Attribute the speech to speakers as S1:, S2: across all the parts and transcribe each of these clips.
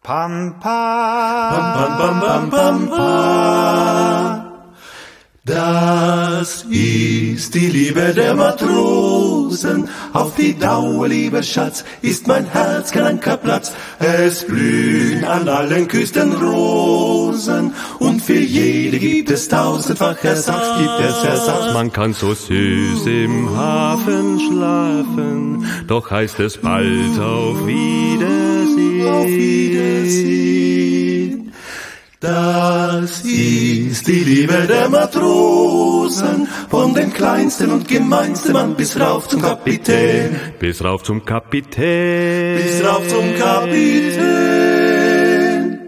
S1: Pampa.
S2: Pam, pam, pam, pam, pam, pam. Das ist die Liebe der Matrosen, auf die Dauer, lieber Schatz, ist mein Herz kein Ankerplatz. Es blühen an allen Küsten Rosen, und für jede gibt es tausendfach Ersatz,
S3: Man kann so süß im Hafen schlafen, doch heißt es bald auf Wiedersehen.
S2: Auf Wiedersehen. Das ist die Liebe der Matrosen, von dem kleinsten und gemeinsten Mann bis rauf zum Kapitän.
S3: Bis rauf zum Kapitän.
S2: Bis rauf zum Kapitän.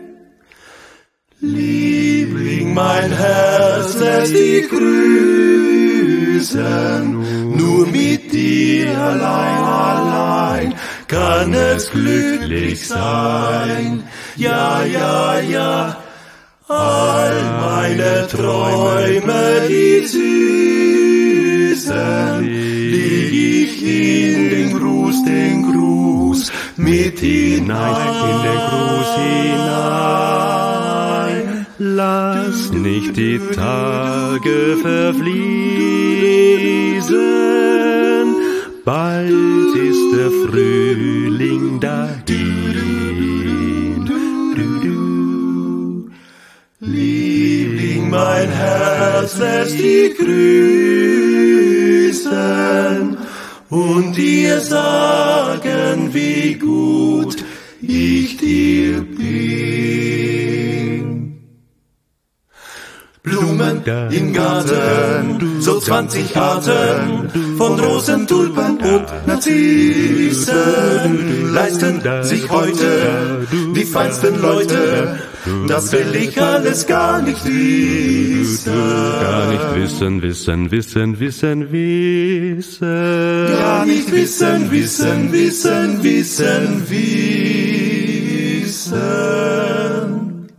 S2: Liebling, mein Herz lässt dich grüßen, nur mit dir allein kann es glücklich sein. Ja, ja, ja. All meine Träume, die süßen, leg ich in den Gruß mit hinein,
S3: in den Gruß hinein. Lass nicht die Tage verfließen, bald ist der Frühling dahin.
S2: Liebling, mein Herz lässt dich grüßen und dir sagen, wie gut ich dir bin. Blumen im Garten, so 20 Arten von Rosen, Tulpen und Narzissen leisten sich heute die feinsten Leute. Das will ich alles gar nicht wissen.
S3: Gar nicht wissen.
S2: Gar nicht wissen.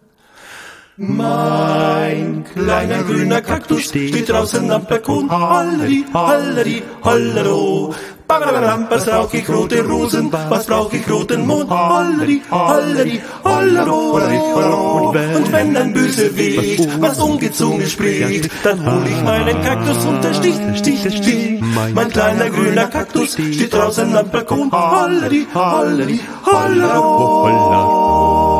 S2: Mein kleiner grüner Kaktus steht draußen am Balkon. Holleri, holleri, hollero. Was brauch ich rote Rosen, was brauch ich roten Mond? Holleri, holleri, hollero. Und wenn ein Bösewicht was ungezwungen spricht, dann hol ich meinen Kaktus und der Stich. Mein kleiner grüner Kaktus steht draußen am Balkon. Holleri, holleri, hollero.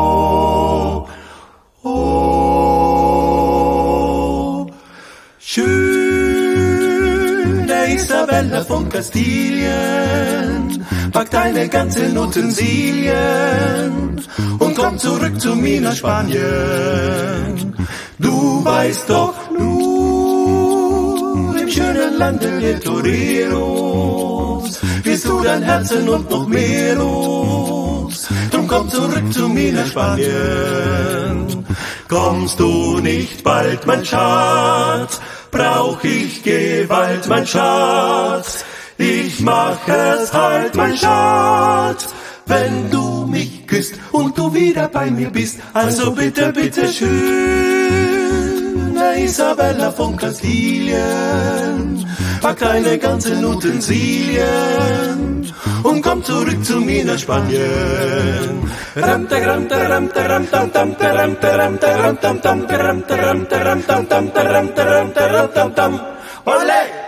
S2: Schöne Isabella von Kastilien packt deine ganzen Utensilien und kommt zurück zu mir nach Spanien. Du weißt doch, nur im schönen Lande der Toreros wirst du dein Herzen und noch mehr los. Drum komm zurück zu mir nach Spanien. Kommst du nicht bald, mein Schatz, brauch ich Gewalt, mein Schatz. Ich mach es halt, mein Schatz, wenn du mich küsst und du wieder bei mir bist. Also bitte, bitte schön, Isabella von Kastilien, pack deine ganzen Utensilien und komm zurück zu mir nach Spanien. Olé!